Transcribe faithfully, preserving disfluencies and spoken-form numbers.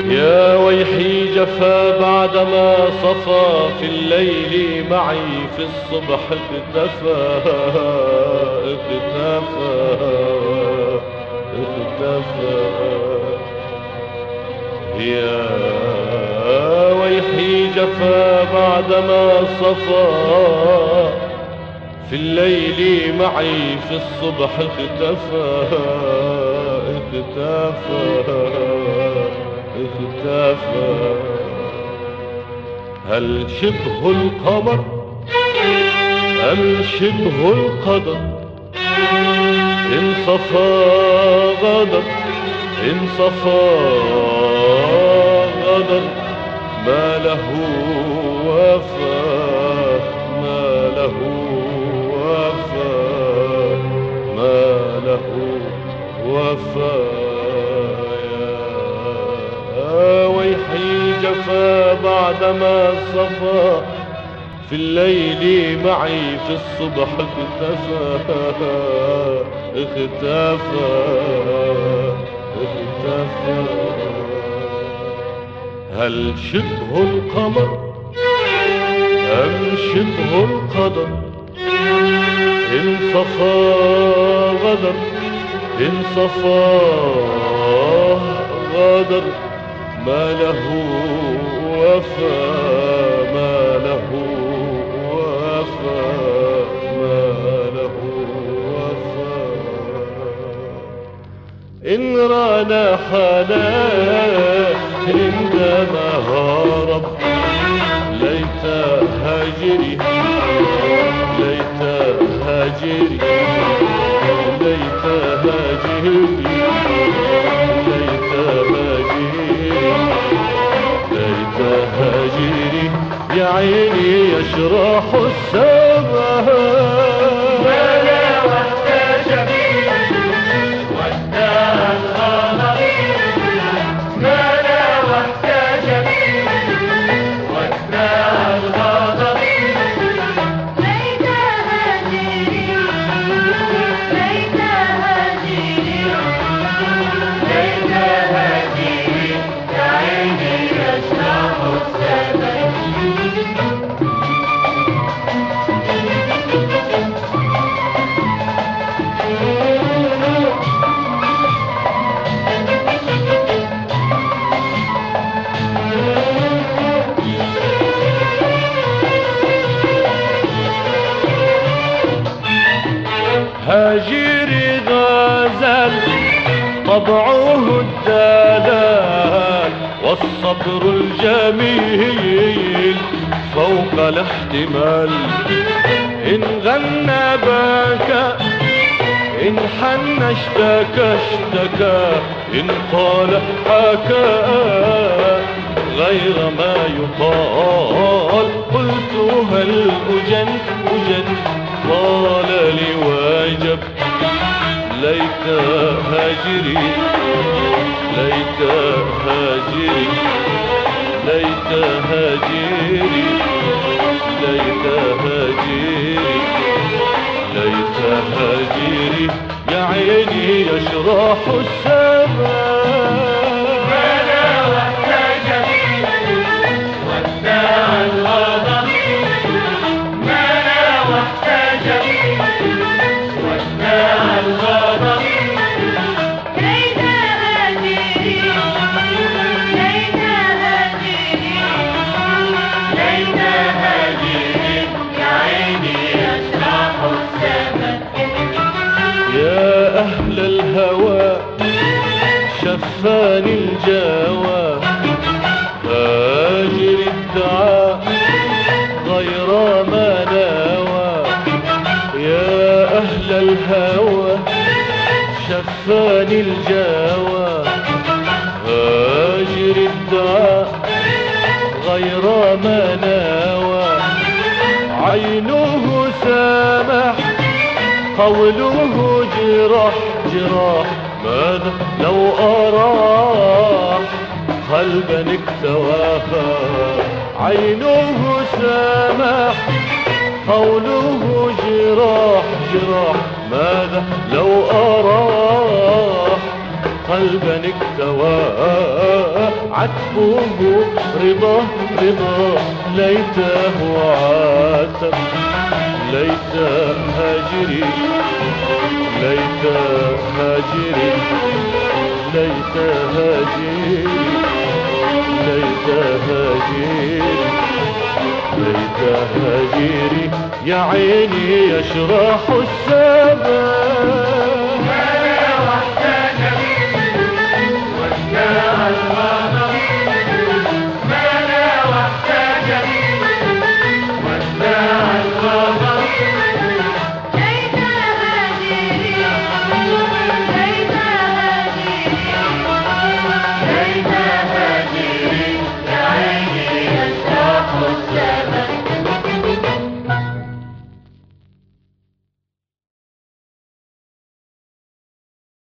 يا ويحي جفا بعدما صفى في الليل معي في الصبح اختفى اختفى اختفى. يا ويحي جفا بعدما صفى في الليل معي في الصبح اختفى اختفى اختفى. هل شبه القمر أم شبه القدر؟ إن صفى غدر إن صفى غدر ما له وفا ما له وفا ما له وفا. يا ويحي جفا بعدما صفى في الليل معي في الصبح اختفى اختفى اختفى. هل شبه القمر أم شبه القدر؟ إن صفى غدر إن صفى غدر ما له وفا ما له وفا ما له وفا. إن رانا حنان عندما هرب ليت هاجري ليت هاجري ليت هاجري ليت هاجري ليت هاجري يا عيني يشرح السماء. هاجري غزل طبعه الدلال والصبر الجميل فوق الاحتمال. إن غنى بكى إن حن اشتكى اشتكى إن قال حكى غير ما يقال. قلت هل أجن أجن قال لي واجب ليت هاجري ليت هاجري ليت هاجري ليت هاجري ليت هاجري يا عيني يشرح السماء. يا أهل الهوى شفاني الجوى هاجر الدعاء غير ما نوى. يا أهل الهوى شفاني الجوى هاجر الدعاء غير ما نوى. عينه سامح قوله جراح جراح ماذا لو أراح قلبا اكتواها. عينه سامح قوله جراح جراح ماذا لو أراح قلبا اكتواها. عتبه رضا رضا ليته عاتب ليت هاجري ليت هاجري ليت هاجري ليت هاجري ليت هاجري يا عيني يشرح السبب